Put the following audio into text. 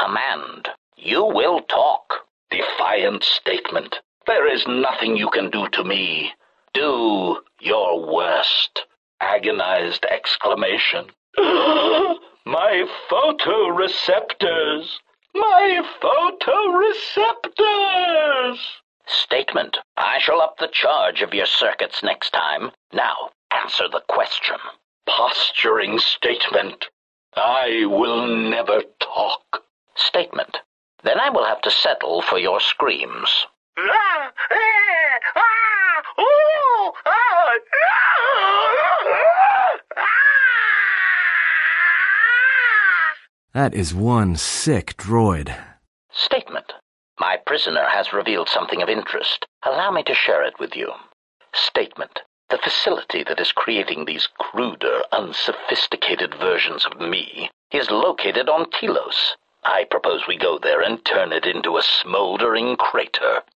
command. You will talk. Defiant statement. There is nothing you can do to me. Do your worst. Agonized exclamation. My photoreceptors! My photoreceptors! Statement. I shall up the charge of your circuits next time. Now, answer the question. Posturing statement. I will never talk. Statement. Then I will have to settle for your screams. That is one sick droid. Statement. My prisoner has revealed something of interest. Allow me to share it with you. Statement. The facility that is creating these cruder, unsophisticated versions of me is located on Telos. I propose we go there and turn it into a smoldering crater.